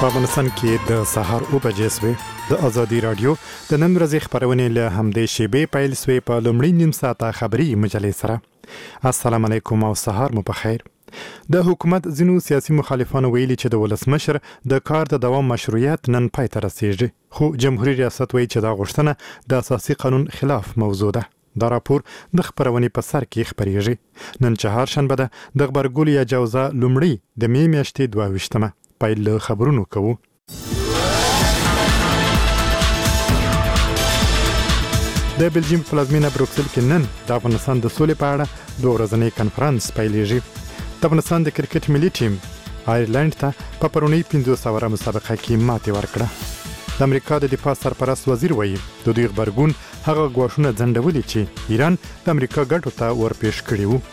په افغانستان کې د سهار او بجې سوي د ازادي رادیو د نن ورځې خبرونه له همدې شیبې پیل سوي په لومړي نیم ساعته خبري مجلې سره. السلام علیکم او سهار مو په خیر. د حکومت ځینو سیاسي مخالفانو ویلي چې د ولسمشر د کار د دوام مشروعیت نن پای ته رسیږي، خو جمهوریت ریاست وایي چې دا غوښتنه د اساسي قانون خلاف موضوع ده. دا راپور د خبرونې په سر کې خبريږي. نن چهارشنبه ده د خبرګول یا جوزا لومړی د می میاشتې 22مه. پیل خبرونو کوو. د بلجیم پلازمینه بروکسل کې نن د افغانستان د سولې په اړه دوه ورځنی کنفرانس پیلېږي. د افغانستان د کرکټ ملي ټیم آیرلند ته په پرونی 500 مسابقه کې ماتې ورکړه. د امریکا د دفاع سرپرست وزیر وایي د دوی خبرګون هغه غواړونه ځنډولي چې ایران د امریکا ګټو ته ورپېښ کړي وو.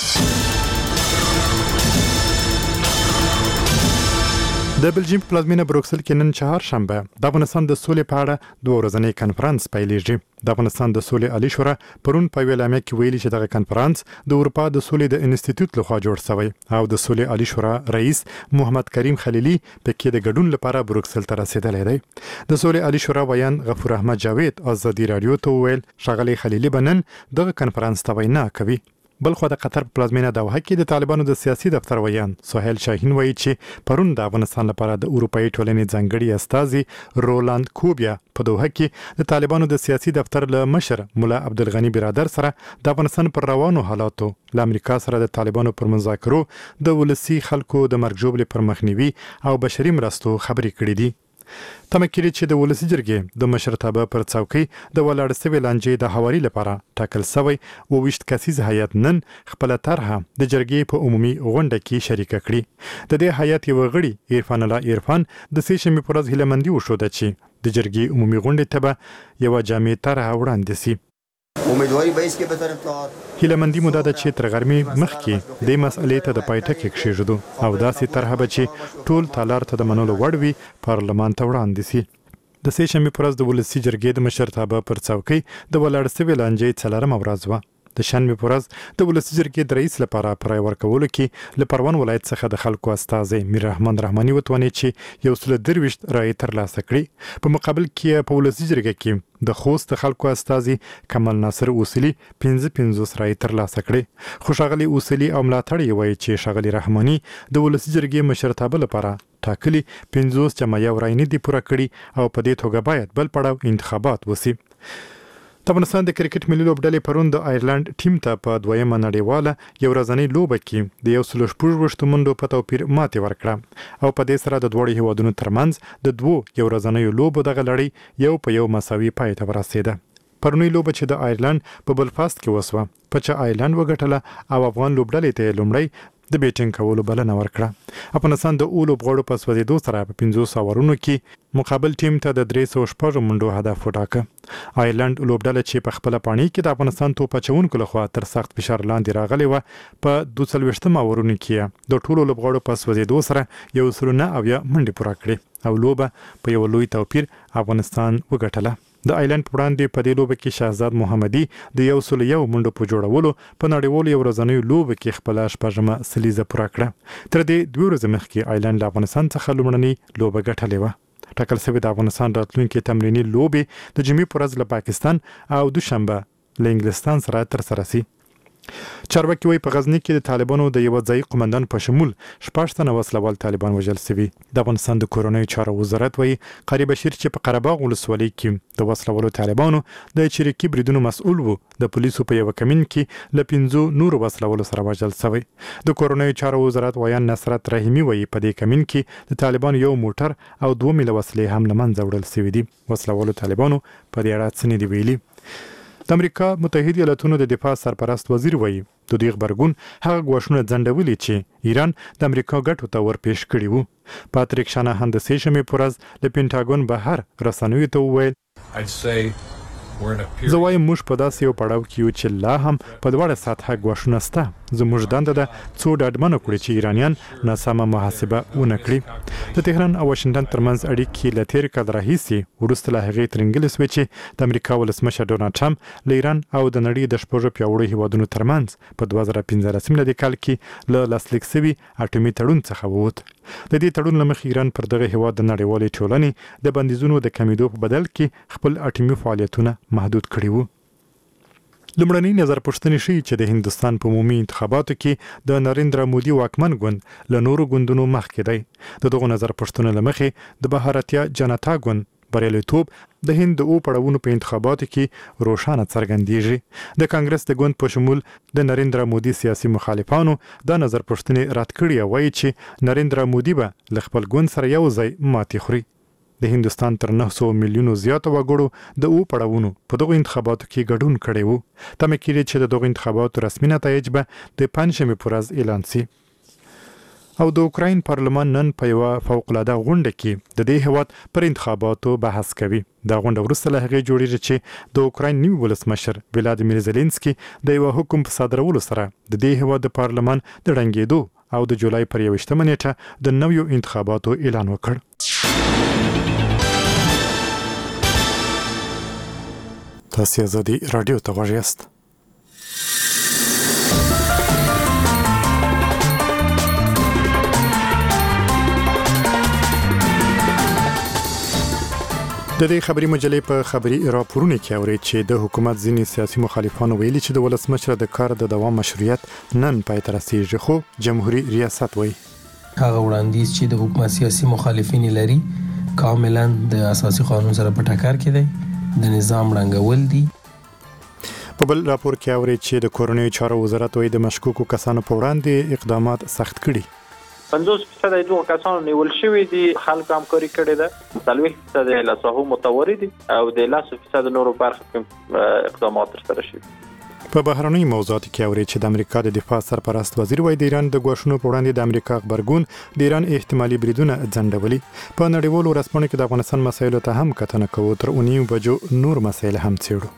د بلجیم پلازمینه بروکسل کې نن چهارشنبه د افغانستان د سولې په اړه دوه ورځنی کنفرانس پیلېږي. د افغانستان د سولې عالی شورا پرون په ویلامه کې ویلي چې دغه کنفرانس د اروپا د سولې د انسټیټیوټ لخوا جوړ شوی او د سولې عالی شورا رئیس محمد کریم خلیلی په کې د ګډون لپاره بروکسل ته رسیدلی دی. د سولې عالی شورا ویان غفور احمد جاوید ازادي رادیو ته وویل ښاغلی خلیلی بنن دغه کنفرانس ته وینا کوي. بلخو د قطر پلازمینه دوحه کې د طالبانو د سیاسي دفتر ویان سهیل شاهین وایي چې پرون د افغانستان لپاره د اروپאי ټولنې ځانګړي استازي رولاند کوبیا په دوحه کې د طالبانو د سیاسي دفتر له مشر مولا عبدالغنی برادر سره د افغانستان پر روانو حالاتو له امریکا سره د طالبانو پر مذاکرو د ولسی خلکو د مرګ ژوبلې پر مخنیوي او بشري مرستو خبرې کړې دي. تمه کړي چې د ولسی جرګې د مشرتابه پر څوکۍ د ولاړ سوي لانجې د هواري لپاره ټاکل شوی 22 کسیز هیئت نن خپل طرحه د جرګې په عمومي غونډه کې شریک کړي. د دې هیئت یو غړي عرفان الله عرفان د سېشمې پر ورځ هیلمندي وشوده چې د جرګې عمومي غونډې ته به یو جامع طرحه وړاندې شي. امیدواری به است که به طرف تا هیلمندي مو ده چې تر غرمې مخکې د مسئلې ته د پایټک کېږدو او داسې طرحه به چې ټول تالار ته د منلو وړ وي پارلمان ته وړاندې شي. د سېشمې پر ورځ د ولسی جرګې د مشرتابه پر څوکۍ د ولاړ سوي لانجې 4مه ورځ وه. د شنبې پر ورځ د ولسی جرګې د رئیس لپاره پر رای ورکولو کې له پروان ولایت څخه د خلکو استازي میر رحمان رحماني وتواني چې یو سل درويشت رای ترلاسه کړي. په مقابل کې په ولسی جرګې کې د خوست خلکو استازي کمال ناصر اوسلی 55 رای ترلاسه کړي. خو ښاغلي اوسلی او ملاتړي وایي چې ښاغلي رحماني د ولسی جرګې مشرتابه لپاره ټاکلي 50 جمع یو رای نه دی پوره کړي او په دې توګه باید بل پړاو انتخابات وسی. د افغانستان د کرکټ ملي لوبډلې پرون د آیرلند ټیم ته په دویمه نړیواله یو ورځنۍ لوبه کې د 116 منډو په توپیر ماتې ورکړه او په دې سره د دوه هیوادونو ترمنځ د دوه یو ورځنۍ لوبو دغه لړۍ یو په یو مساوي پای ته ورسېده. پرونی لوبه چې د آیرلند په بلفاست کې وسوه په چې آیرلند وګټله او افغان لوبډلې ته لومړی د بیټینګ کولو بلنه ورکړه. افغانستان د اولو بغړو په سوځېدو سره په 500 اورونو کې مقابل ټیم ته د 306 منډو هدف وټاکه. آیرلند لوبډله چې په خپل پاڼي کې د افغانستان توپ اچونکو لخوا تر سخت فشار لاندې راغلی و په 220 اورونو کې د ټولو لوبغړو په سوځېدو سره یو سرونه او یا منډې پوره کړې او لوبه په یو لوی توپیر افغانستان وګټله. د آیرلند په وړاندې په دې لوبه کې شهزاد محمدي د 101 منډو په جوړولو په نړیوالو یو ورځنۍ لوبه کې خپل شپږمه سلیزه پوره کړه. تر دې 2 ورځې مخکې آیرلند له افغانستان څخه لومړنۍ لوبه ګټلې وه. ټاکل شوې د افغانستان راتلونکي تمریني لوبې د جمعې په ورځ له پاکستان او دوشنبه له انګلستان سره ترسره شي. چارواکي وایي په غزني کې د طالبانو د یو ځای قومندان په شمول 14 تنه وسلوال طالبان وژل شوي. د افغانستان د کورنیو چارو وزارت وایي قاری بشیر چې په قره باغ ولسوالۍ کې د وسلوالو طالبانو د چریکي بریدونو مسؤل وو د پولیسو په یو کمین کې له 5 نورو وسلوالو سره وژل شوی. د کورنیو چارو وزارت ویان نصرت رحیمی وایي په دې کمین کې د طالبانو یو موټر او 2 میله وسلې هم له منځه وړل شوي دي. وسلوالو طالبانو په دې اړه څه نه دی ویلي. د امریکا متحده ایالاتونو د دفاع سرپرست وزیر وایي د دې خبرګون هغه غواړونه ځنډولي چې ایران د امریکا ګټو ته ورپېښ کړي وو. پاتریک شانهان د سېشمې پر ورځ د پینټاګون بهر رسنیو ته وویل زه وایم موږ په داسې یو پړاو کې یو چې لا هم په لوړه سطحه ګواښونه شته. زموږ دنده ده څو ډاډمنه کړو چې ایرانیان ناسمه محاسبه ونه کړي. د تهران او واشنګټن ترمنځ اړیکې له تیر کال راهیسې وروسته له هغې ترنګلې شوې چې د امریکا ولسمشر ډونالډ ټرمپ له ایران او د نړۍ د شپږو پیاوړو هیوادونو ترمنځ په 2015 میلادي کال کې له لاسلیک شوي اټومي تړون څخه ووت. د دې تړون له مخې ایران پر دغه هیواد د نړیوالې ټولنې د بندیزونو د کمیدو په بدل کې خپل اټومي فعالیتونه محدود کړي وو. لومړنۍ نظر پوښتنې ښیي چې د هندستان په عمومي انتخاباتو کې د نریندرا مودي واکمن ګوند له نورو ګوندونو مخکې دی. د دغو نظر پوښتنو له مخې د بهارتیا جنتا ګوند بریالیتوب د هند د پړاوونو په انتخاباتو کې روښانه څرګندېږي. د کانګرس د ګوند په شمول د نریندرا مودي سیاسي مخالفانو دا نظر پوښتنې رد کړي او وایي چې نریندرا مودي به له خپل ګوند سره یو ځای ماتې خوري. د هندستان تر 900 میلیونو زیاتو وګړو د پړاوونو په دغو انتخاباتو کې ګډون کړی وو. تمه کېږي چې د دغو انتخاباتو رسمي نتایج به د پنجشنبې په ورځ اعلان شي. او د اوکراین پارلمان نن په یوه فوق‌العاده غونډه کې د دې هیواد پر انتخاباتو بحث کوي. دا غونډه وروسته له هغې جوړیږي چې د اوکراین نوي ولسمشر ولادیمیر زيلنسکي د یو حکم په صادرولو سره د دې هیواد د پارلمان د ړنګېدو او د جولای پر 21 نیټه د نویو انتخاباتو اعلان وکړ. تاسو آزادي رادیو ته غوږ یاست. د دې خبري مجلې په خبري راپورونه کې اوري چې د حکومت ځینې سیاسي مخالفانو ویلي چې د ولسمشر د کار د دوام مشروعیت نن پای ته رسیږي، خو جمهوریت ریاست وایي هغه وړاندیز چې د حکومت سیاسي مخالفین لري کاملا د اساسي قانون سره په ټکر کې دی، د نظام ړنګول دي. په بل راپور کې اوري چې د کورنیو چارو وزارت وایي د مشکوکو کسانو په وړاندې اقدامات سخت کړي. 50% د دوه کسانو نیول شوی دي، خلک همکاري کړې ده، 30% له ساحو متوري دي او د 10% نورو برخو اقدامات سره شوي. په بهرنۍ موضوعاتو کې اوري چې د امریکا د دفاع سرپرست وزیر وایي د ایران د ګواښونو په وړاندې د امریکا خبرګون د ایران احتمالي بریدونه ځنډولي. په نړیوالو رسنیو کې د افغانستان مسایلو ته هم کتنه کوو، تر 9 بجو نور مسایل هم څېړو.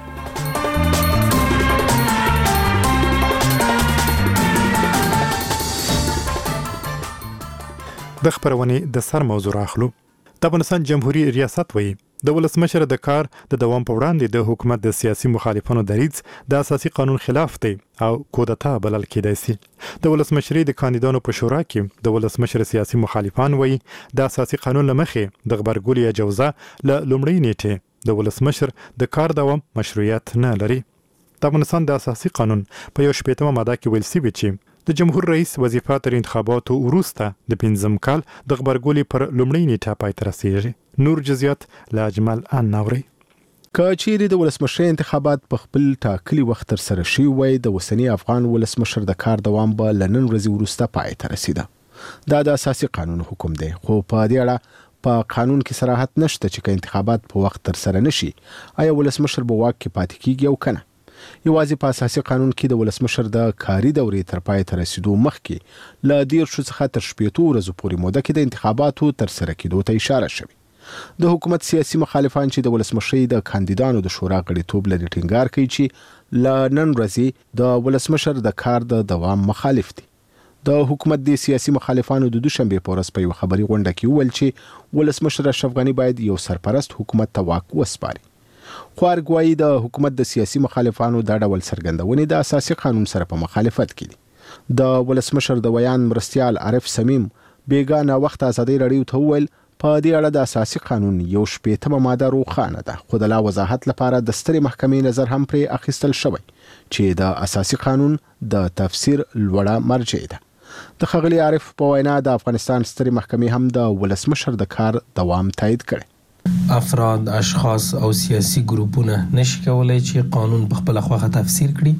د خبرونې د سر موضوع اخلو. د افغانستان جمهوریت ریاست وایي د ولسمشر د کار د دوام په وړاندې د حکومت د سیاسي مخالفانو دریځ د اساسي قانون خلاف دی او کودتا بلل کېدای شي. د ولسمشرۍ د کاندیدانو په شورا کې د ولسمشر سیاسي مخالفان وایي د اساسي قانون لمخې د غبرګولي اجازه له لومړۍ نیټې د ولسمشر د کار دوام مشروعیت نه لري. د افغانستان د اساسي قانون په 18مه ماده کې ویل شوی چې د جمهور رئیس وظیفه تر انتخاباتو وروسته د 5 کال د خبرګولي پر لومړۍ نیټه پای ته رسیږي. نور جزئیات لا اجمل ان نوري. کچېری د ولسمشر انتخابات په خپل ټاکلي وخت تر سره شي وای د وسنی افغان ولسمشر د کار دوام به لنن ورځې وروسته پای ته رسیده. دا د اساسي قانون حکم دی، خو په دې اړه په قانون کې صراحت نشته چې انتخابات په وخت تر سره نشي آیا ولسمشر به واک کې پاتې کیږي او کنه. یوازې په اساسي قانون کې د ولسمشر د کاري دورې تر پای ته رسیدو مخکې ل 10 څخه تر 15 ورځې پورې موده کې د انتخاباتو تر سره کېدو ته اشاره شوه. د حکومت سیاسي مخالفان چې د ولسمشرۍ د کاندیدانو د شورا غړیتوب لري ټینګار کوي چې ل نن ورځې د ولسمشر د کار د دوام مخالف دي. د حکومت د سیاسي مخالفانو د دوشنبه په ورځ په یو خبري غونډه کې ویل چې ولسمشر اشرف غنی باید یو سرپرست حکومت ته واک وسپاري. خو ارګوایي د حکومت د سیاسي مخالفانو د ډول سرګندونې د اساسي قانون سره په مخالفت کې دي. د ولسمشر د ویان مرستيال عارف سمیم بیګانه وخت ازادي رادیو ته ویل په دې اړه د اساسي قانون 18مه ماده روښانه ده، خو د لا وضاحت لپاره د سترې محکمې نظر هم پرې اخیستل شوی چې د اساسي قانون د تفسیر لوړه مرجع ده. د ښاغلي عارف په وینا د افغانستان سترې محکمې هم د ولسمشر د کار دوام تایید کړي. افراد، اشخاص او سیاسي ګروپونه نشي کولای چې قانون په خپل خوخه تفسیر کړي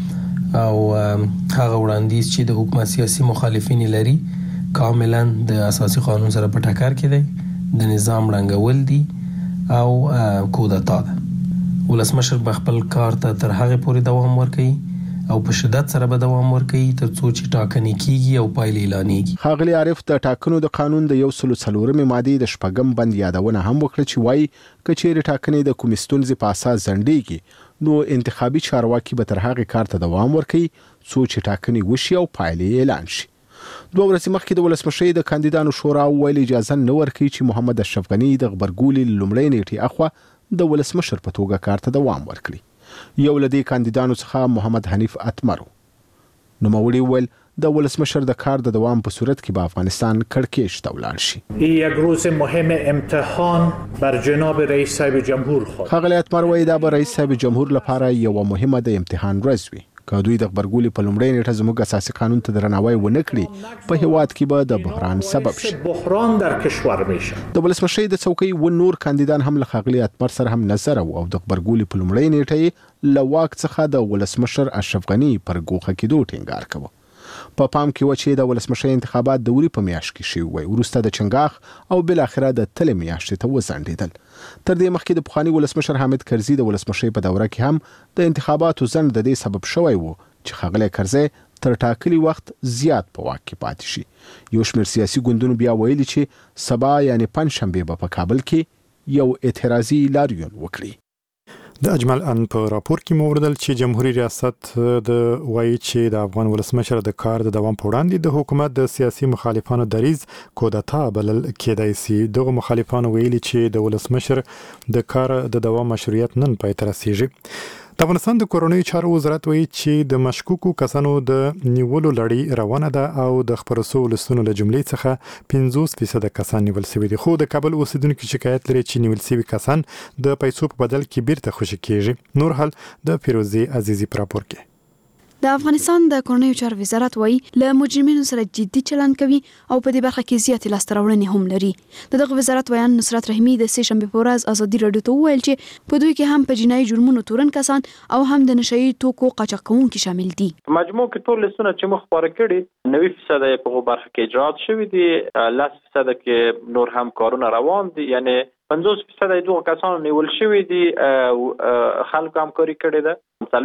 او هغه وړاندیز چې د حکومت سیاسي مخالفین لري کاملا د اساسي قانون سره په ټکر کې دی، د نظام ړنګول دي او کودتا ده. ولسمشر خپل کار ته تر هغه پورې دوام ورکوي او په شدت سره به دوام ورکوي تر څو چې ټاکنې کیږي او پایلې اعلانېږي. ښاغلي عارف د ټاکنو د قانون د 104 ماده د شپږم بند یادونه هم وکړه چې وایي کچېرې ټاکنې د کومې ستونزې په اساس ځنډېږي نو انتخابي چارواکي به تر هغه کار ته دوام ورکوي څو چې ټاکنې وشي او پایلې اعلان شي. 2 ورځې مخکې د ولسمشر د کاندیدانو شورا ویلي اجازه نه ورکوي چې محمد اشرف غنی د غبرګولي لومړی نیټې اخوا د ولسمشر په توګه کار ته دوام ورکړي. یو لدی کاندیدانو څخه محمد حنیف اتمر نوموړي ویل د ولسمشر د کار د دوام په صورت کې به افغانستان کړکېچ ته ولاړ شي. یک روز مهم امتحان بر جناب رئیس صاحب جمهور خواهد. ښاغلی اتمر وایي دا به رئیس صاحب جمهور لپاره یو مهمه د امتحان ورځ وي. که دوی د غبرګولي په لومړی نیټه زموږ اساسي قانون ته درناوی ونه کړي په هیواد کې به د بحران سبب شي. بحران در کشور میشه. د ولسمشر د څوکۍ و نور کاندیدان هم له ښاغلي اتمر سره هم نظر او د غبرګولي په لومړی نیټه له واک څخه د ولسمشر اشرف غنی پر ګوښه کېدو ټینګار کوي. په پام کې و چې د ولسمشر انتخابات د وری په میاشت کې شوي وي وروسته د چنګاښ او بل اخره د تل میاشتې ته وځنډېدل. تر دې مخکې د پخوانی ولسمشر حامد کرزي د ولسمشر په دوره کې هم د انتخاباتو ځنډ د دې سبب شوی و چې ښاغلی کرزي تر ټاکلي وخت زیات په واک کې پاتې شي. یو شمېر سیاسي ګوندونو بیا ویلي چې سبا یعنی پنځشنبه به په کابل کې یو اعتراضي لاریون وکړي. د اجمل ان په راپور کې موردل چې جمهوریت ریاست د وایي چې د افغان ولسمشر د کار د دوام په وړاندې د حکومت د سیاسي مخالفانو دریز کودتا بلل کېدای شي. دغه مخالفانو ویلي چې د ولسمشر د کار د دوام مشروعیت نن پای ته رسیږي. د افغانستان د کورنیو چارو وزارت وایي چې د مشکوکو کسانو د نیولو لړۍ روانه ده او د خپرو شویو لستونو له جملې څخه 50% کسان نیول شوي دي. خو د کابل اوسیدونکو شکایت لري چې نیول شوي کسان د پیسو په بدل کې بیرته خوشي کیږي. نور حال د فیروزي عزیزي پر راپور کې. د افغانستان د کورنیو چارو وزارت وایي له مجرمینو سره جدي چلند کوي او په دې برخه کې زیاتې لاسته راوړنې هم لري. دغه وزارت ویان نصرت رحیمي د سه شنبه په ورځ ازادي راډیو ته وویل چې په دوی کې هم په جنایي جرمونو تورن کسان او هم د نشئی توکو قاچاق کوونکي شامل دي. مجموع کې ټول لستونه چې مخ خبره کړي 90% په برخه کې اجرات شوی دي، 10% کې نور هم کارونه روان دي، یعنی 50% دوه کسان نیول شوی دي او خلکو همکاري کړې ده.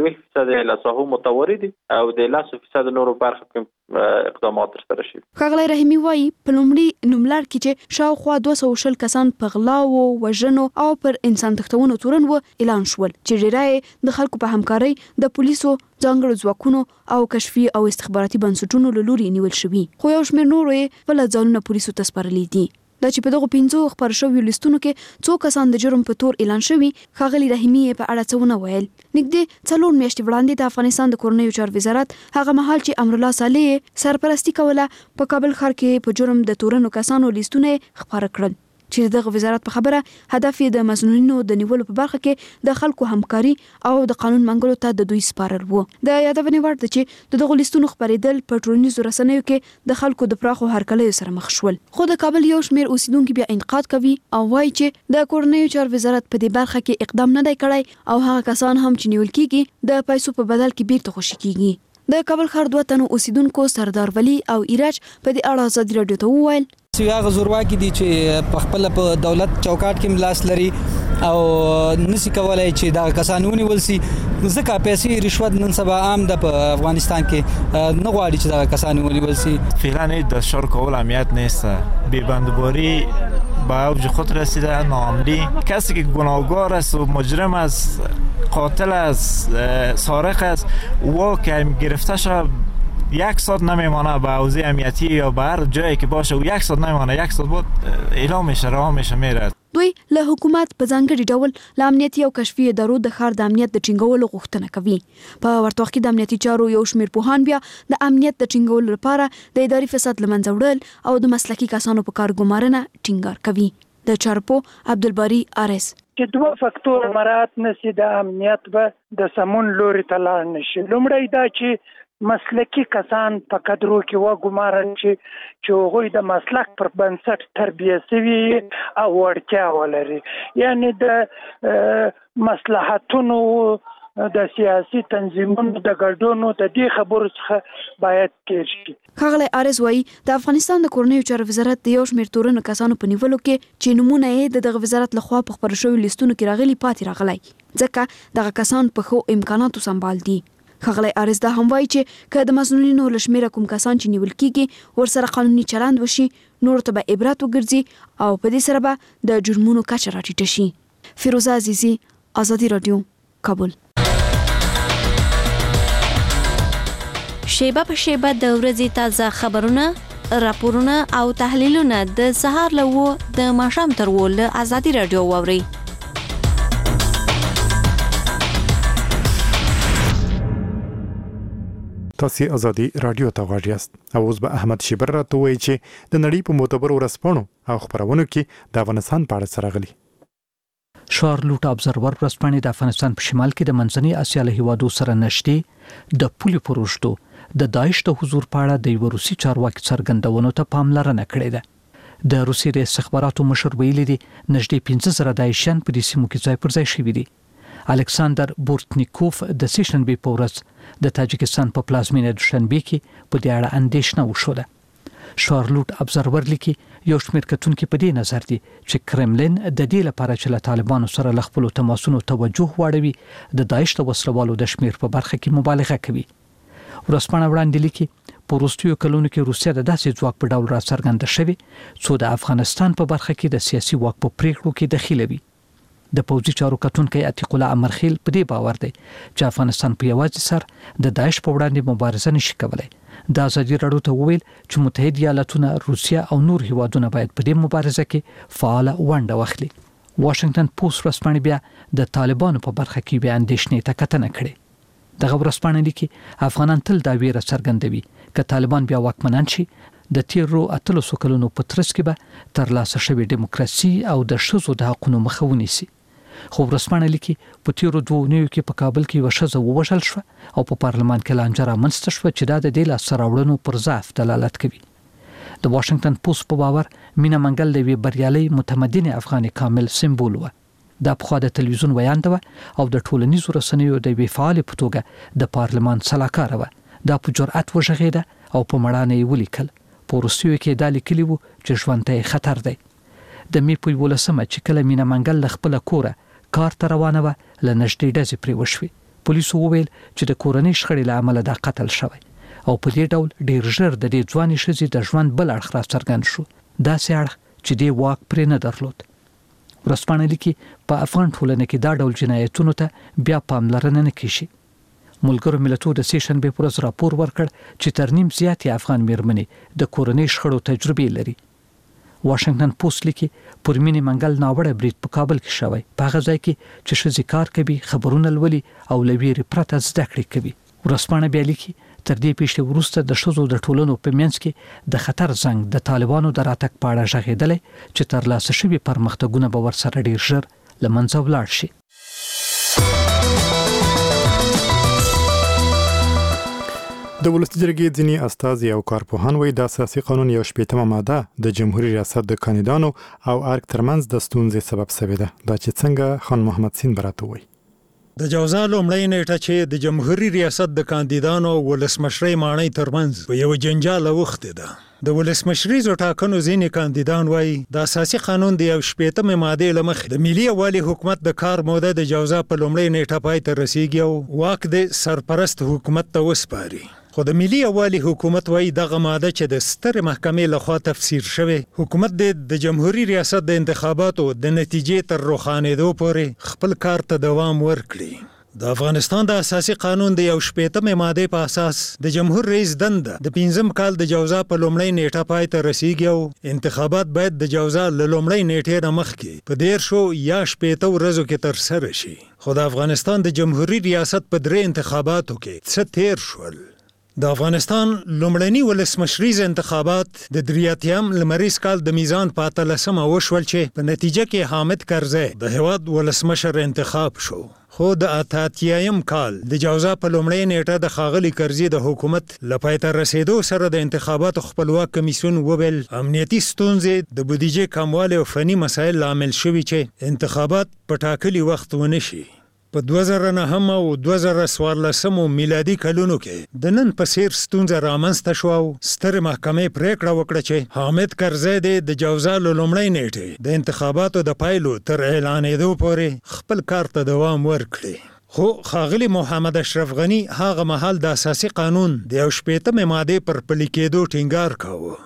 40% له ساحو متوري دي او د 10% نورو برخه کې اقدامات ترسره شوي. ښاغلی رحیمي وایي په لومړي نوملړ کې چې شاوخوا 200 کسان په غلاو، وژنو او پر انسان تښتونو تورن و اعلان شول چې ډیری د خلکو په همکارۍ د پولیسو ځانګړو ځواکونو او کشفي او استخباراتي بنسټونو له لوري نیول شوي. خو یو شمېر نورو یې خپل ځانونه پولیسو ته سپارلي دي. دا چې په دغه 5 خبر شویو لستونو کې څو کسان د جرم په تور اعلان شوي، ښاغلي رحیمي په اړه څه ونه ویل. نږدې 4 میاشتې وړاندې د افغانستان د کورنیو چارو وزارت هغه مهال چې امرالله صالح سرپرستی کوله په کابل ښار کې په جرم د تورنو کسانو لستونه خبر کړل چې دغه وزارت په خبره هدف یې د مسنونینو د نیولو په برخه کې د خلکو همکاري او د قانون منګولو ته د دوی سپارل وو. د یادونې وړ ده چې دغه لستونو خبرېدل په ټولنیزو رسنیو کې د خلکو د پراخو هرکلیو سره مخ شول. خو د کابل یو شمېر اوسیدونکو بیا انتقاد کوي او وایي چې د کورنیو چارو وزارت په دې برخه کې اقدام نه دی کړی او هغه کسان هم چې نیول کیږي د پیسو په بدل کې بیرته خوشي کیږي. د کابل ښار 2 تنو اوسیدونکو سردار ولی او ایراج په دې اړه ازادي راډیو ته وویل هغه زورواکي دي چې په خپل په دولت چوکاټ کې ملاس لري او نسی کولای چې دا کسان ونیول سي. ځکه پیسې رشوت نن سبا عام د افغانستان کې نه غواړي چې دا کسان ونیول سي. فعلا دستور کول اهمیت نیست. بی‌بندباری به اوج خود رسیده. ناامنی کسی که گناهکار است و مجرم است، قاتل است، سارق است، او که گرفته شد 1 ساعت نمیمانه به حوزه امنیتی یا به هر جایی که باشه و 1 ساعت نمیمانه، 1 ساعت بعد اعلام میشه، رها میشه، میره. دوی له حکومت په ځانګړي ډول له امنیتي او کشفي ادارو د ښار د امنیت د ټینګولو غوښتنه کوي. په ورته وخت کې د امنیتي چارو یو شمېر پوهان بیا د امنیت د ټینګولو لپاره د اداري فساد له منځه وړل او د مسلکي کسانو په کار ګمارنه ټینګار کوي. د چارپو عبدالباری آرس چې 2 فاکتور مراعات نشي د امنیت به د سمون لوري ته لاړ نشي. لومړی دا چې مسلکی کسان په کادرو کې وګمارل چې هغوی د مسلک پر بنسټ تربیه شوي او وړتیا ولري، یعنی د مصلحتونو د سیاسي تنظیمونو د ګډونو د دې خبرو څخه باید تیر شي. ښاغلی آرز وایي د افغانستان د کورنیو چارو وزارت د یو شمېر تورنو کسانو په نیولو کې چې نومونه یې د دغه وزارت لخوا په خپرو شویو لیستونو کې راغلي پاتې راغلی، ځکه دغه کسان په ښو امکاناتو سمبال دي. ښاغلی عارض دا هم وایي چې که د مسؤلینو له شمیره کوم کسان چې نیول کیږي ورسره قانوني چلند وشي نور ته به عبرت وګرځي او په دې سره به د جرمونو کچه راټیټه شي. فیروزه عزیزی، آزادی رادیو، کابل. شیبه په شیبه د ورځې تازه خبرونه، راپورونه او تحلیلونه د سهار له 9 د ماښام تر 10 له آزادی رادیو واورئ. تاسو آزادی رادیو ته غواړئ یاست او اوس به احمد شیبر راته وایي چې د نړۍ په معتبر ورځپاڼو او خبرونو کې د افغانستان په اړه سره غلي. شارلوټ ابزرور ورځپاڼه د افغانستان په شمال کې د منځنۍ اسیا له هیوادو سره نشټي د پولي پروژو د داعش د حضور په اړه د روسي چارواکي څرګندونو ته پاملرنه کړې ده. د روسي رئیس استخباراتو مشر ویلي دي نږدې 15,000 داعشیان په دې سیمو کې ځای پر ځای شوي دي. الکساندر بورتنیکوف د سیشنبه په ورځ د تاجکستان په پلازمینه دوشنبه کې په دې اړه اندېښنه وشوله. شارلوټ ابزرور لیکي یو شمېر کتونکو په دې نظر دي چې کرملین د دې لپاره چې له طالبانو سره له خپل تماسونو توجه واړوي د داعش د وسلوالو د شمېر په برخه کې مبالغه کوي. ورځپاڼه وړاندې لیکي په وروستیو کلونو کې روسیا د داسې ځواک په ډول راڅرګنده شوې څو د افغانستان په برخه کې د سیاسي واک په پریکړو کې دخیله وي. د پوځي چارو کتونکو عتیق الله امرخیل په دې باور دی چې افغانستان په یوازې سر د داعش په وړاندې مبارزه نشي کولای. د آزادي رادیو ته ویل چې متحده ایالاتونه، روسیا او نور هیوادونه باید په دې مبارزه کې فعال ونډه واخلي. واشنگټن پوسټ ورځپاڼه بیا د طالبانو په برخه کې بیا اندېښنې ته کتنه کړې. دغه ورځپاڼه لیکي افغانان تل دا ویره څرګندوي چې طالبان بیا واکمنان شي د تیرو 800 کلونو په ترڅ کې به ترلاسه شوی دیموکراسي او د ښځو د حقوقو مخه ونیسي. خو ورځپاڼه لیکي په تیرو 2 اونیو کې په کابل کې یو ښځه ووژل شوه او په پارلمان کې لانجه رامنځته شوه چې دا د دې لاسته راوړنو پر ضعف دلالت کوي. د واشنگټن پوسټ په باور مینا منګل د وی بریالي متمدن افغاني کامل سمبول و. دا په خوا د تلویزیون ویانده و او د ټولنیزو رسنیو د وی فعال په توګه د پارلمان سلاکار و. دا په جرأت وژغېده او په مړانه یې ولیکل. په وروستیو کې دا لیکلي وو چې ژوند ته خطر دی. د می په 11مه چې کله مینا منګل له خپل کوره کار ته روانه و له نږدې ډزې پرې وشوې. پولیسو وویل چې د کورنۍ شخړې له امله دا قتل شوی او په دې ډول ډیر ژر د دې ځوانې ښځې د ژوند بل اړخ راڅرګند شو، داسې اړخ چې دې واک پرې نه درلود. ورځپاڼه لیکي په افغان ټولنه کې دا ډول جنایتونو ته بیا پاملرنه نه کیږي. ملګرو ملتونو د سیشنبه پر ورځ راپور ورکړ چې تر نیم زیاتې افغان میرمنې د کورنۍ شخړو تجربې لري. واشنگټن پوسټ لیکي پر مینې منګل ناوړه برید په کابل کې شوی، په هغه ځای کې چې ښځې کار کوي، خبرونه لولي او له ویرې پرته زده کړې کوي. ورځپاڼه بیا لیکي تر دې پیښې وروسته د ښځو د ټولنو په منځ کې د خطر زنګ د طالبانو د راتګ په اړه غږېدلی چې ترلاسه شوي پرمختګونه به ورسره ډیر ژر له منځه ولاړ شي. د ولسي جرګې ځینې استازي او کارپوهان وایي د اساسي قانون یو شپږمه ماده د جمهوریت ریاست د کاندیدانو او ارګ ترمنځ د ستونزې سبب شوې ده. دا چې څنګه خان محمد سین براته وایي. د جوزا لومړی نیټه چې د جمهوریت ریاست د کاندیدانو ولسمشرۍ ماڼۍ ترمنځ په یو جنجال اوښتې ده. د ولسمشریزو ټاکنو ځینې کاندیدان وایي د اساسي قانون د یو شپږمې مادې له مخې د ملي یووالي حکومت د کار موده د جوزا په لومړۍ نیټه پای ته رسیږي او واک د سرپرست حکومت ته وسپاري. خو د ملي یووالي حکومت وایي دغه ماده چې د سترې محکمې لخوا تفسیر شوی، حکومت د جمهوریت ریاست د انتخاباتو د نتیجې تر روښانېدو پورې خپل کار ته دوام ورکړي. د افغانستان د اساسي قانون د یو شپږمې مادې په اساس د جمهور رئیس دنده د 5م کال د جوزا په لومړۍ نیټه پای ته رسیږي او انتخابات باید د جوزا له لومړۍ نیټې نه مخکې په 10 یا 15 ورځو کې ترسره شي. خو د افغانستان د جمهوریت ریاست په 3 انتخاباتو کې څه تیر شول. د افغانستان لومړني ولسمشریز انتخابات د 83م لمریز کال د میزان په 13مه وشول چې په نتیجه کې حامد کرزی د هیواد ولسمشر انتخاب شو. خو د 88م کال د جوزا په لومړۍ نیټه د ښاغلي کرزي د حکومت له پای ته رسیدو سره د انتخاباتو خپلواک کمیسیون وویل امنیتي ستونزې د بودیجې کموالی او فني مسایل لامل شوي چې انتخابات په ټاکلي وخت ونه شي. په 2009 او 2014 میلادي کلونو کې د نن په څیر ستونزه رامنځته شوه او سترې محکمې پریکړه وکړه چې حامد کرزی د جوزا له لومړۍ نیټې د انتخاباتو د پایلو تر اعلانېدو پورې خپل کار ته دوام ورکړي. خو ښاغلي محمد اشرف غنی هغه مهال د اساسي قانون د 18 ماده پر پلي کېدو ټینګار کاوه.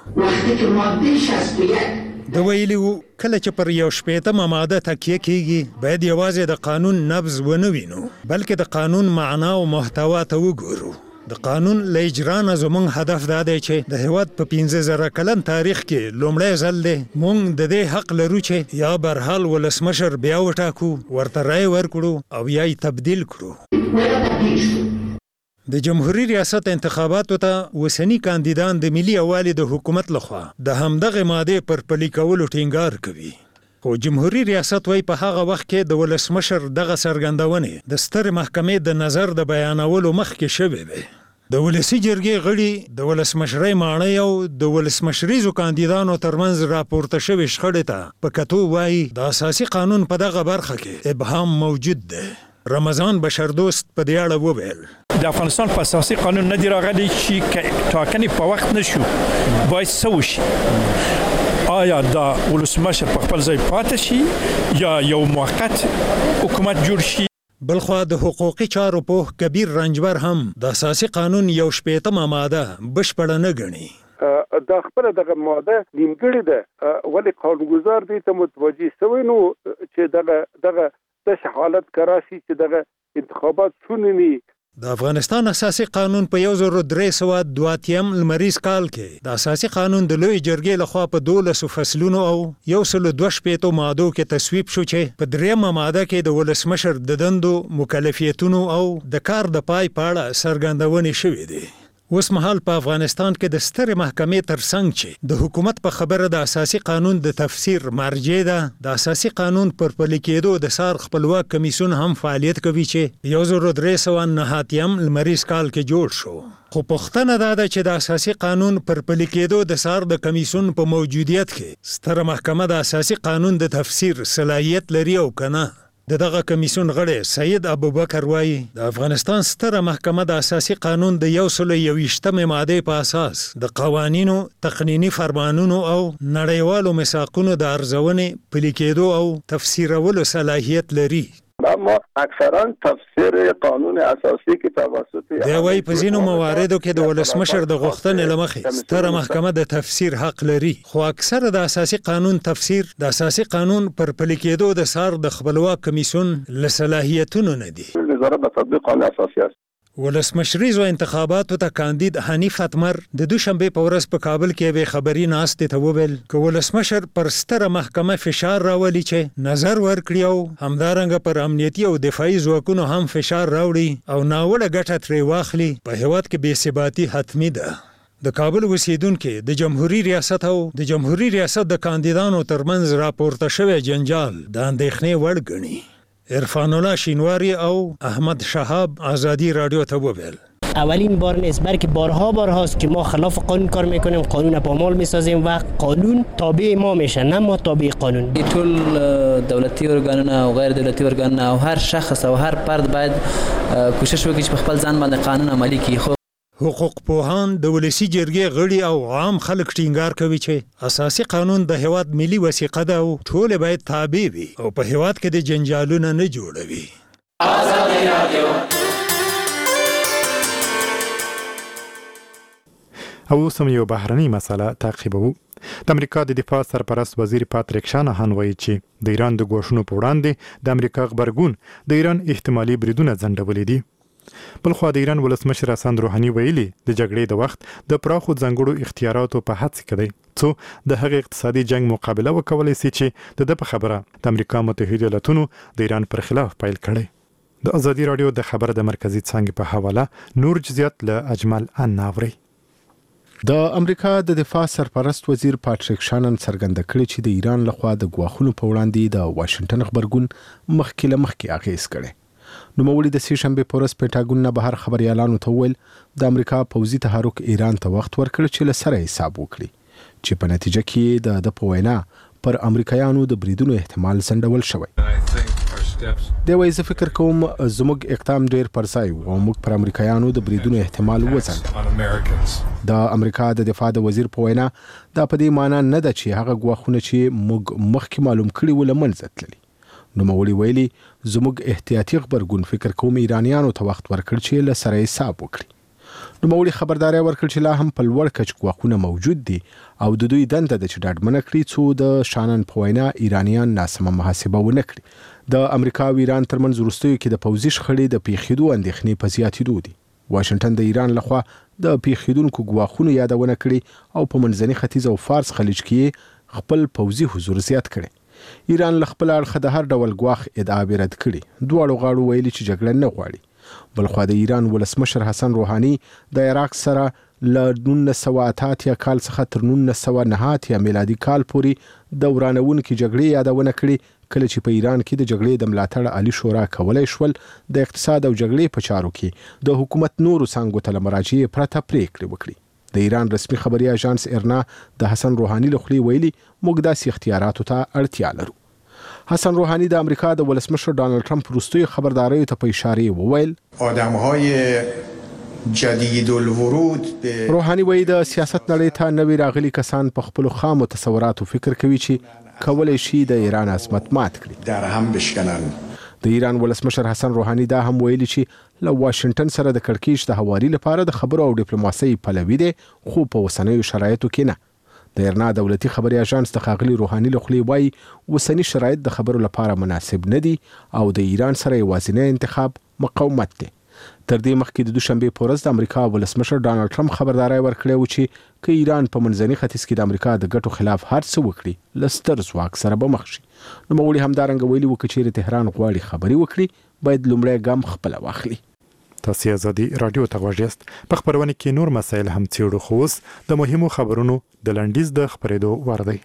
د ویلي وو کله چې پر 18 ماده تکیه کیږي باید یوازې د قانون نبض ونه وینو بلکې د قانون معنا او محتوا ته وګورو. د قانون له اجرا نه زموږ هدف دا دی چې د هیواد په 15,000 کلن تاریخ کې لومړی ځل دی موږ د دې حق لرو چې یا برحال ولسمشر بیا وټاکو ورته رای ورکړو او یا یې تبدیل کړو. د جمهوریت ریاست انتخاباتو ته وسنی کاندیدان د ملي یووالي د حکومت لخوا د همدغه ماده پر پلي کولو ټینګار کوي. خو جمهوریت ریاست وای په هغه وخت کې د ولسمشر دغه څرګندونې د ستر محکمې د نظر د بیانولو مخکې شوې وي. د ولسی جرګې غړي د ولسمشرۍ ماڼۍ او د ولسمشریزو کاندیدانو ترمنځ راپورته شوی شخړې ته په کتو وایي د اساسي قانون په دغه برخه کې ابهام موجود دی. رمضان بشردوست په دې اړه وویل د افغانستان په اساسي قانون نه دی راغلی چې ټاکنې په وخت نشو باید څه وشي. آیا دا ولسمشر په خپل ځای پاتې شي یا یو موقت حکومت جوړ شي؟ بلخوا د حقوقي چارو په کبیر رنجبر هم د اساسي قانون 18 ماده بشپړه نه ګڼي. دا خپل دغه ماده نیمګړې ده ولې قانونګذار دې ته متوجه شوی نو چې دغه د حالت کراسي چې دغه انتخابات شونې د افغانستان اساسي قانون په 1332 لمریز کال کې د اساسي قانون د لوی جرګې لخوا په 12 فصلونو او 122 مادو کې تصویب شو چې په 3 ماده کې د ولسمشر د دندو مکلفیتونو او د کار د پای په اړه څرګندونې شوې دي. اوس مهال په افغانستان کې د ستر محکمې ترڅنګ چې د حکومت په خبره د اساسي قانون د تفسیر مرجع ده د اساسي قانون پر پلي کېدو د سار خپلواک کمیسیون هم فعالیت کوي چې 1309 لمریز کال کې جوړ شو. خو پوښتنه دا ده چې د اساسي قانون پر پلي کېدو د سار د کمیسیون په موجودیت کې ستر محکمه د اساسي قانون د تفسیر صلاحیت لري او کنه. دغه کمیسیون غړی سید ابوبکر وایي د افغانستان ستره محکمه د اساسي قانون د 121 ماده په اساس د قوانینو تقنینی فرمانونو او نړیوالو میثاقونو د ارزونې پلي کېدو او تفسیرولو صلاحیت لري. اما اکثرا تفسیر قانون اساسی کې توسط دی وایي په ځینو مواردو کې د ولسمشر د غوښتنې له مخې ستره محکمه د تفسیر حق لري خو اکثره د اساسي قانون تفسیر د اساسي قانون پر پلي کېدو د سار د خپلواک کمیسیون له صلاحیتونو نه دي. نظارت به تطبیق قانون اساسی است. ولسمشریزو انتخاباتو ته کاندید حنیف اتمر د دوشنبه په ورځ په کابل کې به خبري ناستې ته وویل چې ولسمشر پر ستره محکمه فشار راولي چې نظر ورکړي او همدارنګه پر امنیتي او دفاعي ځواکونو هم فشار راوړي او ناوړه ګټه ترې واخلي. په هیواد کې بې ثباتي حتمي ده. د کابل اوسیدونکو د جمهوریت ریاست او د جمهوریت ریاست د کاندیدانو ترمنځ راپورته شوی جنجال د اندېښنې وړ ګڼي. عرفان الله شینواری او احمد شهاب آزادی رادیو ته وویل اولین بار نیست بلکه بارهاست که ما خلاف قانون کار میکنیم، قانون پامال میسازیم و قانون تابع ما میشه نه ما تابع قانون. ټول دولتي ارګانونه او غیر دولتي ارګانونه او هر شخص او هر فرد باید کوشش وکړي چې په خپل ځان باندې قانون عملي کړي. حقوق پوهان د ولسی جرګې غړي او عام خلک ټینګار کوي چې اساسي قانون د هیواد ملي وثیقه ده او ټول باید تابع وي او په هیواد کې د جنجالونو نه جوړوي. آزادي رادیو او سم یو بهرني مسله تعقیبو. د امریکا د دفاع سرپرست وزیر پاتریک شانهان وایي چې د ایران د غوښتنو په وړاندې د امریکا خبرګون د ایران احتمالي بریدونه ځنډولې دي. بلخوا د ایران ولسمشر حسن روحاني ویلي د جګړې د وخت د پراخو ځانګړو اختیاراتو په هڅه کې دی څو د هغې اقتصادي جنگ مقابله وکولای شي چې د په خبره د امریکا متحده ایالاتونو د ایران پر خلاف پیل کړي. د ازادي رادیو د خبر د مرکزی څنګه په حواله نور جزئیات له اجمل اناوري. د امریکا د دفاع سرپرست وزیر پاتریک شانن څرګنده کړې چې د ایران لخوا د غواخونو په وړاندې د واشنگټن خبرګون مخکې اغیز کړي. نو مولي د سیشنبه پورس پټاګون نه بهر خبريالانو ته ویل د امریکا پوځي تحرک ایران ته وخت ورکړ چې لسره حساب وکړي چې په نتیجه کې د پوینا پر امریکایانو د بریدونو احتمال سندول شوی. د وایي فکر کوم زموږ اقدام ډیر پرځای او موږ پر امریکایانو د بریدونو احتمال وځند. د امریکا د دفاع د وزیر پوینا دا په دې معنی نه ده چې هغه غواخونه چې موږ مخکې معلوم کړي ول منځ تللی نوموړي ویلي زموږ احتیاطي غبرګون فکر کوم ایرانیانو ته وخت ورکړ چې له سره حساب وکړي. نوموړي خبرداري ورکړه چې لا هم په لوړ کچ ګواښونه موجود دي او د دوی دنده ده چې ډاډمنه کړي څو د شانن په وینا ایرانیان ناسمه محاسبه ونه کړي. د امریکا او ایران ترمنځ وروستیو کې د پوځي شخړې د پیښېدو اندېښنې په زیاتېدو دي. واشنگټن د ایران لخوا د پیښېدونکو ګواښونو یادونه کړې او په منځني ختیځ او فارس خلیج کې خپل پوځي حضور زیات کړي. ایران له خپل اړخه د هر ډول ګواښ ادعا رد کړي. دواړو غاړو ویلي چې جګړه نه غواړي. بلخوا د ایران ولسمشر حسن روحاني د عراق سره له 1988 کال څخه تر 1989 میلادي کال پورې د ورانوونکې جګړې یادونه کړې، کله چې په ایران کې د جګړې د ملاتړ عالی شورا کولای شول د اقتصاد او جګړې په چارو کې د حکومت نورو څانګو ته مراجعه پرته پریکړې وکړي. د ایران رسمي خبري اژانس ارنا د حسن روحاني له خولې ویلي موږ داسې اختیاراتو ته اړتیا لرو. حسن روحانی د امریکا د ولسمشر ډانلډ ټرمپ وروستیو خبرداریو ته په اشاره وویل آدمهای جدید الورود به روحانی وایي د سیاست نړۍ ته نوې راغلي کسان په خپل خامو تصوراتو فکر کوي چې کولای شي د ایران عظمت مات کړي، در هم بشکنن. د ایران ولسمشر حسن روحانی دا هم ویلي چې له واشنگټن سره د کړکېچ د هواري لپاره د خبرو او ډیپلوماسۍ پلوي دی، خو په اوسنیو شرایطو کې نه. د ارنا دولتي خبري اژانس د ښاغلي روحاني له خولې وایي اوسني شرایط د خبرو لپاره مناسب نه دي او د ایران سره یوازینی انتخاب مقاومت دی. تر دې مخکې د دوشنبې په ورځ د امریکا ولسمشر ډانلډ ټرمپ خبرداری ورکړی و چې که ایران په منځني ختیځ کې د امریکا د ګټو خلاف هر څه وکړي له ستر ځواک سره به مخ شي. نوموړي همدارنګه ویلي و که چیرې تهران غواړي خبرې وکړي باید لومړی ګام خپله واخلي. تاسو ازادي رادیو ته غوښیاست. په خبرونه کې نور مسایل هم څېړو، خو اوس د مهمو خبرونو د لنډیز د خبرېدو وار دی.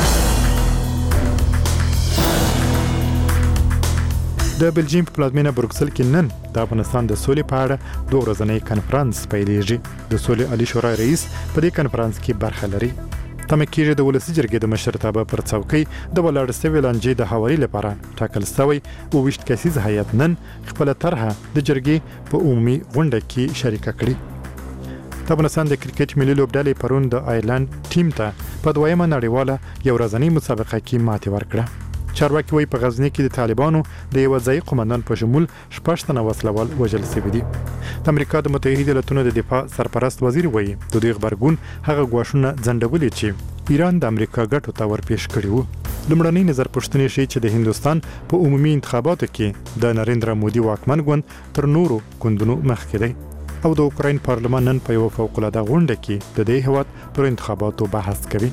د بلجیم په پلازمینه بروکسل کې نن د افغانستان د سولې په اړه 2 ورځنی کنفرانس پیلېږي. د سولې عالی شورا رئیس په دې کنفرانس کې برخه لري. تمه کېږي د ولسي جرګې د مشرتابه پر څوکۍ د ولاړ سوي لانجې د هواري لپاره ټاکل شوی 22 کسیز هیئت نن خپل طرحه د جرګې په عمومي غونډه کې شریکه کړې. د افغانستان د کرکټ ملي لوبډلې پرون د آیرلند ټیم ته په دویمه نړیواله یو ورځنۍ مسابقه کې ماتې ورکړه. چارواکي وایي په غزني کې د طالبانو د یو ځای قومندان په شمول 16 تنه وسلوال وژل شوي دي. د امریکا د متحده ایالاتونو د دفاع سرپرست وزیر وایي د دوی خبرګون هغه غواښونه ځنډولي چې ایران د امریکا ګټو ته ورپېښ کړي وو. لومړنۍ نظر پوښتنې ښیي چې د هندوستان په عمومي انتخاباتو کې د نریندرا مودي واکمن ګوند تر نورو ګوندونو مخکې دی او د اوکراین پارلمان نن په یو فوق‌العاده غونډه کې د دې هیواد پر انتخاباتو بحث کوي.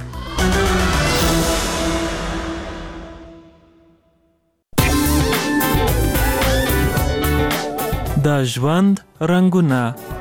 د ژوند رنگونه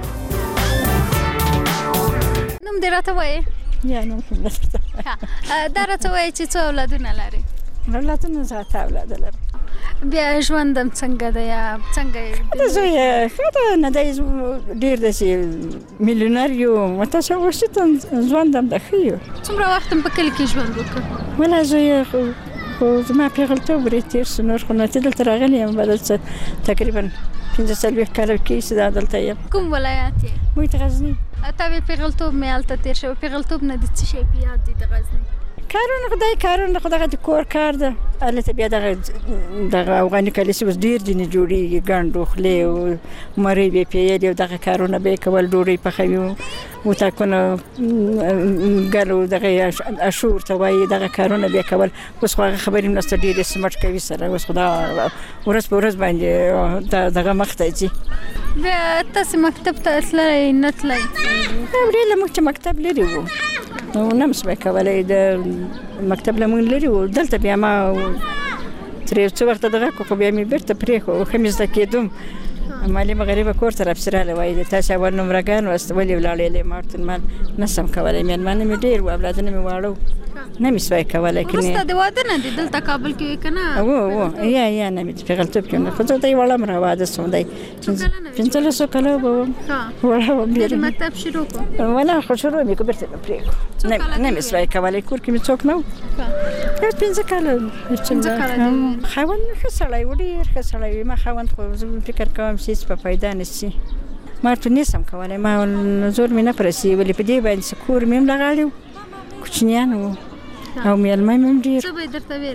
نوم دې راته وایي؟ یا نوم کوم درته دا راته وایي چې څو اولادونه لري؟ اولادونه زه 8 اولاد لرم. بیا ژوندم څنګه دی یا څنګه د زوی ښه ده نه دی ډېر داسې میلیونر یو متاسه وشته ژوندم د ښه یو. څومره وخت په کلي کې ژوند وکړ؟ ولا زوی خو زما پیغلتوب ورې تېر شو نور خو نه چې دلته راغلی یم دلته تقریبا 15 کاله کېږي چې دلته یم. کوم ولایت یې؟ محیط غزني. تا وی پیغلتوب مې هلته تېر شوی. پیغلتوب نه د څه شی په یاد دی د غزني؟ کارونه خدای کارونه خو دغه د کور کار ده. هلته بیا دغه افغاني کلیسې اوس ډېر ځینې جوړېږي ګنډ خولې او مرۍ به یې پیلې او دغه کارونه به یې کول. ډوډۍ پخوي وطاقونه ګلو دغه اشور ته وایي دغه کارونه به یې کول. اوس خو هغه خبرې هم نشته ډېرې سمټ کوي سره. اوس خو دا ورځ په ورځ باندې دغه مخ ته ځي. بیا تاسې مکتب ته تللی نه تلئ؟ ډېر موږ چې مکتب لرې وو نه مو شوی کولی د مکتب له موږ لرې وو. دلته بیا ما ترې یو څه وخته دغه کړو خو بیا مې بېرته پرېښو. ښه مې زده کېدم. مالي مغربه کور ته رافسراله وایي تاسې اول نمرګان واست ولې ولاړېلې؟ ما ورته ویل نشم کولی مېلمانه مې ډېر وو اولادونه مې واړه وو نه مې سوی کولی. وروسته د واده نه دی دلته کابل کې وې که نه؟ یا نه مې د پیغلتوب کې نه خو زه دی وړم را واده شوم. دی 15 کاله به وم وړه وم. بیا د مکتب شروع کړو؟ ونه خو شروع مې کړو بېرته مې پرېښو. نه مې سوی کولی کور کې مې څوک نه و. 15 کاله خاوند مې ښه سړی و ډېر ښه سړی و. ما خاوند خو زه فکر کوم چې هېڅ په فایده نشي. ما ورته نشم کولی ما زور مې نه پرسي ولې په دې باندې کور مې هم لغاړی و کوچنیان وو او میلمه مې هم ډېر. څه به یې درته ویلې؟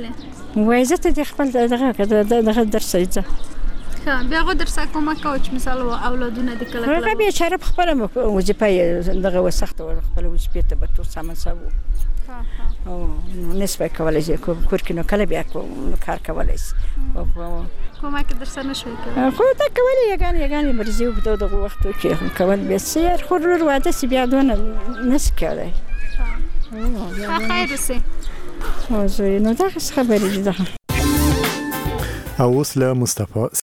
وای زه ته خپل دغه درس ایزه بیا غو درس کومه کوچ مثال اولادونه د کله هغه بیا شرف خپل وظیفه دغه وسخت خپل وظیفه ته به تو سامان سبو او نسبه کولای شي کور کې نو کله بیا کار کولای شي کومه کې درس نه شوي خو دا کولای یګان مرزي په دغه وخت کې کول به سیر خو ورور واده سی بیا دونه نس کولای خیر سي او زه نو دا خبرې ده او اوس له مصطفی